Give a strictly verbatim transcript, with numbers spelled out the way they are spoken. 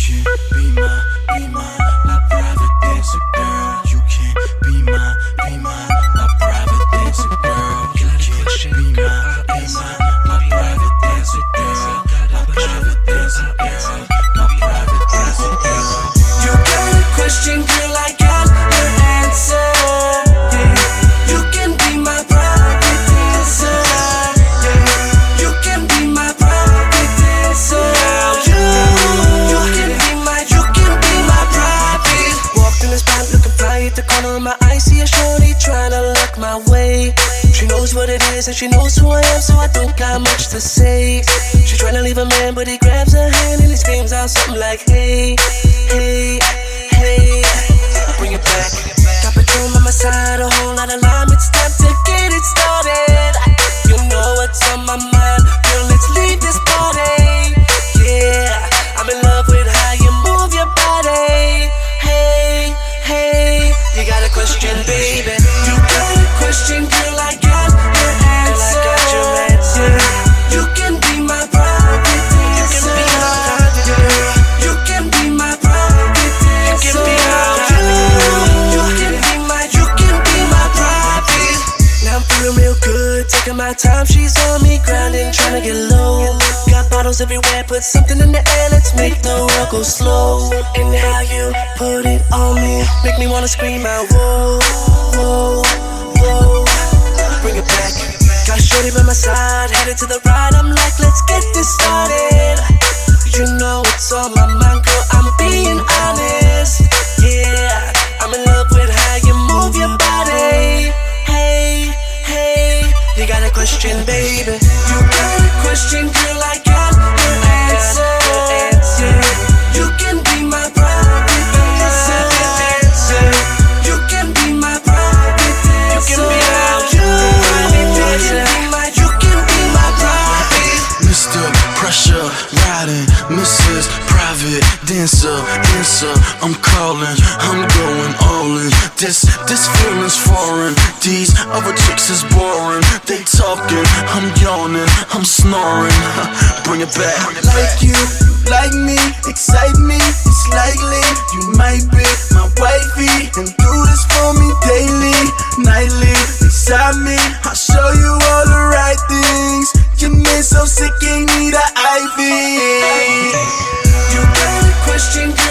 can be my, be my, my private dancer girl. You can be my, be my, my private dancer girl. You can be my, be my, my private dancer girl. My private dancer girl. My private dancer girl. You got a question, girl, I got the answer. Yeah, you can be my private dancer. Yeah, you can be my private dancer. You, you can be my, you can be my private. Walked in the spot looking fly at the corner of my eye. See a shorty tryna look my way. She knows what it is and she knows who I am, so I don't got much to say. She tryna leave a man, but he grabs her hand and he screams out something like, hey, hey, hey. Bring it back. Got Patron on my side, a whole lot of lime. It's time to get it started. You know what's on my mind, girl, let's leave this party. Yeah, I'm in love with how you move your body. Hey, hey, you got a question, baby. You got a question, girl, I got your answer. Girl, I got your answer. You can be my private dancer. You can be my private dancer. You can be my, you can be my, you can be my private. Now I'm feeling real good, taking my time. She's on me, grinding, trying to get low. Got bottles everywhere, put something in the air. Let's make the world go slow. And how you put it on me, make me wanna scream out, whoa, whoa, whoa. Bring it back. Got shorty by my side, headed to the right. I'm like, let's get this started. You know what's on my mind, girl, I'm being honest. Yeah, I'm in love with how you move your body. Hey, hey, you got a question, baby. You got a question, girl, I got your answer. Yeah, you can be my private dancer. You can be my private dancer. You can be my, you can be my, you can be my private. Mister Pressure Riding, Missus Private Dancer, answer, I'm calling, I'm going all in. This, this feeling's foreign, these other chicks is boring. They talking, I'm yawning, I'm snoring. Bring it back. Like you, like me, excite me. It's likely you might be my wifey and do this for me daily, nightly. Beside me, I'll show you all the right things. Your man so sick, ain't need an I V. You got a question, girl,